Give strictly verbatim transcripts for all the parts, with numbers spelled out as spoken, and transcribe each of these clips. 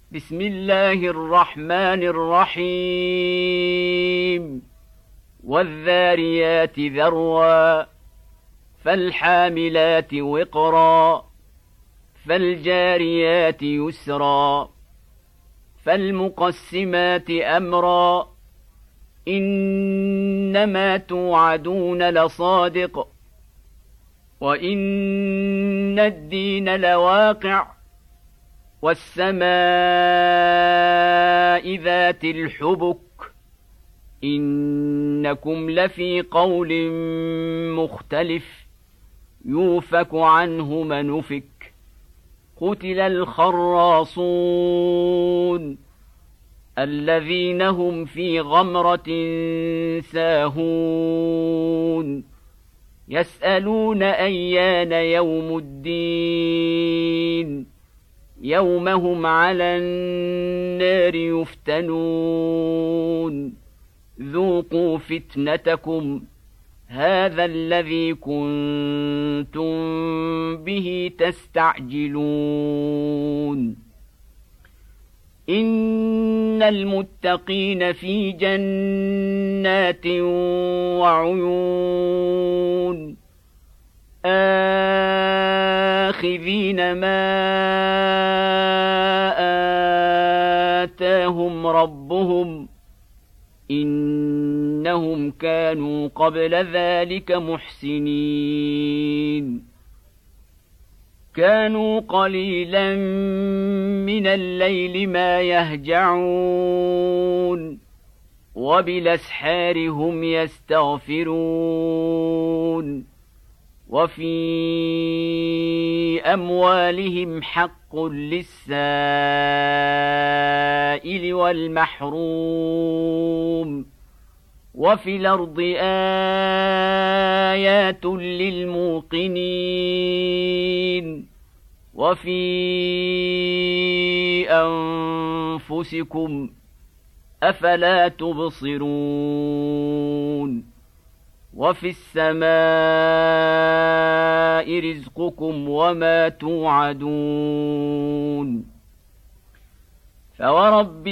بسم الله الرحمن الرحيم والذاريات ذروا فالحاملات وقرا فالجاريات يسرا فالمقسمات أمرا إنما توعدون لصادق وإن الدين لواقع والسماء ذات الحبك إنكم لفي قول مختلف يوفك عنه من أفك قتل الخراصون الذين هم في غمرة ساهون يسألون أيان يوم الدين يوم هم على النار يفتنون ذوقوا فتنتكم هذا الذي كنتم به تستعجلون إن المتقين في جنات وعيون آخذين ما آتاهم ربهم إنهم كانوا قبل ذلك محسنين كانوا قليلا من الليل ما يهجعون وبالأسحار هم يستغفرون وفي أموالهم حق للسائل والمحروم وفي الأرض آيات للموقنين وفي أنفسكم أفلا تبصرون وفي السماء رزقكم وما توعدون فورب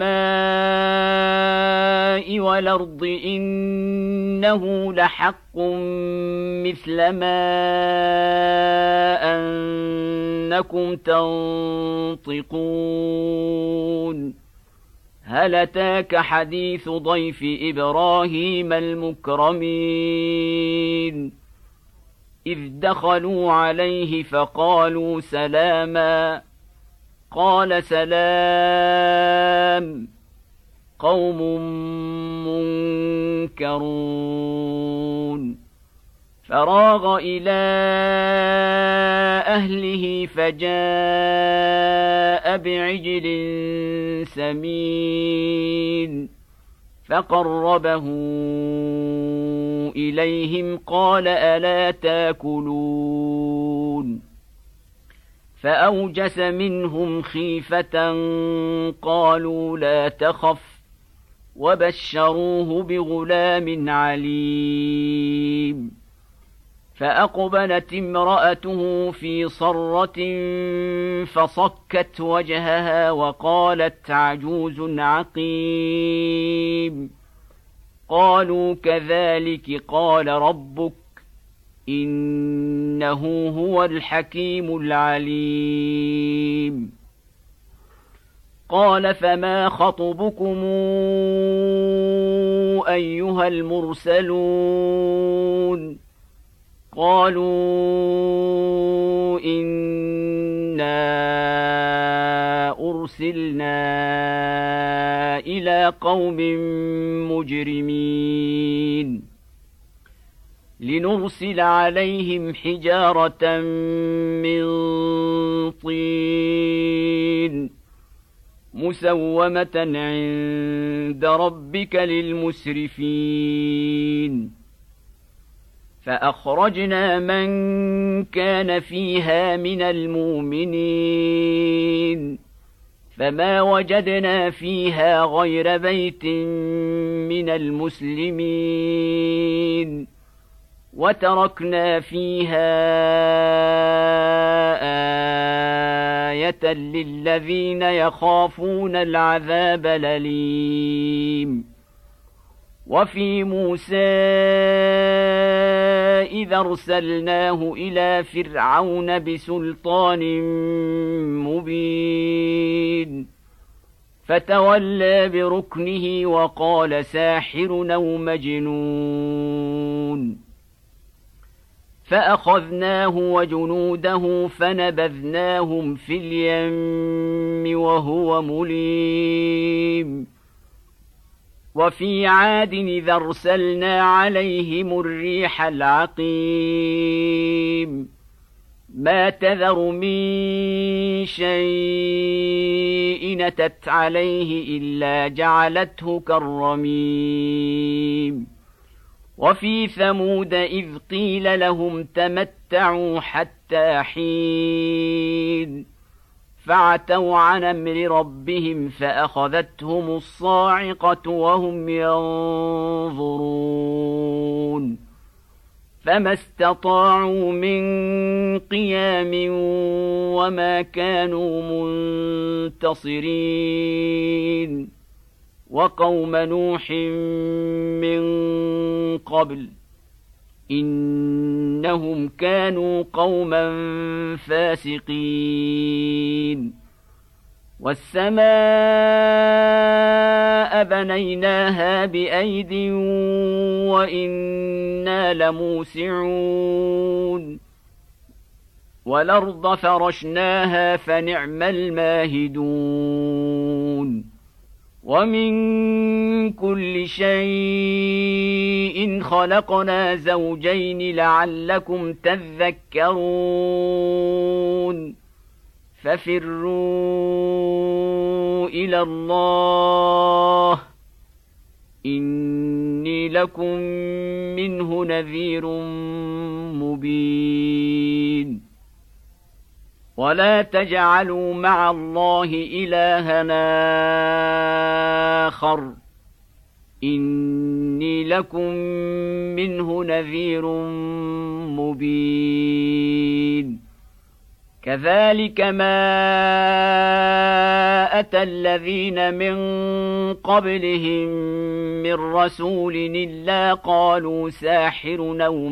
السماء والأرض إنه لحق مثل ما أنكم تنطقون هل أتاك حديث ضيف إبراهيم المكرمين إذ دخلوا عليه فقالوا سلاما قال سلام قوم منكرون فراغ إلى أهله فجاء بعجل سمين فقربه إليهم قال ألا تاكلون فأوجس منهم خيفة قالوا لا تخف وبشروه بغلام عليم فأقبلت امرأته في صرة فصكت وجهها وقالت عجوز عقيم قالوا كذلك قال ربك إنه هو الحكيم العليم قال فما خطبكم أيها المرسلون قالوا إنا أرسلنا إلى قوم مجرمين لنرسل عليهم حجارة من طين مسومة عند ربك للمسرفين فأخرجنا من كان فيها من المؤمنين فما وجدنا فيها غير بيت من المسلمين وتركنا فيها آية للذين يخافون العذاب الأليم. وفي موسى إذا أرسلناه إلى فرعون بسلطان مبين فتولى بركنه وقال ساحر أو مجنون، فأخذناه وجنوده فنبذناهم في اليم وهو مليم. وفي عاد إذا أرسلنا عليهم الريح العقيم ما تذر من شيء أتت عليه إلا جعلته كالرميم. وفي ثمود إذ قيل لهم تمتعوا حتى حين فعتوا عن أمر ربهم فأخذتهم الصاعقة وهم ينظرون فما استطاعوا من قيام وما كانوا منتصرين. وقوم نوح من قبل إنهم كانوا قوما فاسقين. والسماء بنيناها بأيد وإنا لموسعون والأرض فرشناها فنعم الماهدون. ومن كل شيء خلقنا زوجين لعلكم تذكرون. ففروا إلى الله إني لكم منه نذير مبين. ولا تجعلوا مع الله إلهنا آخر إني لكم منه نذير مبين. كذلك ما أتى الذين من قبلهم من رسول إلا قالوا ساحر أو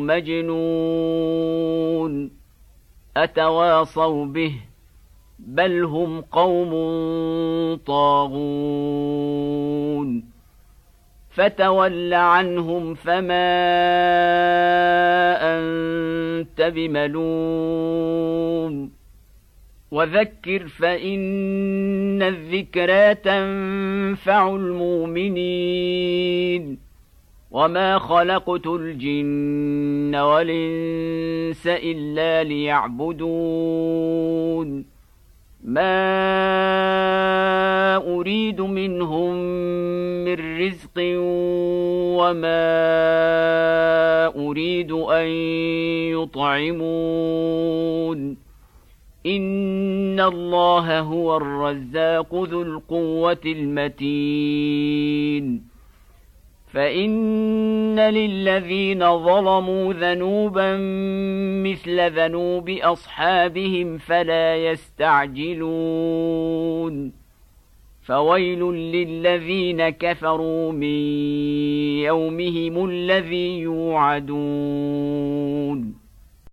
مجنون أتواصوا به بل هم قوم طاغون. فتول عنهم فما أنت بملوم وذكر فإن الذكرى تنفع المؤمنين. وما خلقت الجن والإنس إلا ليعبدون ما أريد منهم من رزق وما أريد أن يطعمون إن الله هو الرزاق ذو القوة المتين. فإن للذين ظلموا ذنوبا مثل ذنوب أصحابهم فلا يستعجلون. فويل للذين كفروا من يومهم الذي يوعدون.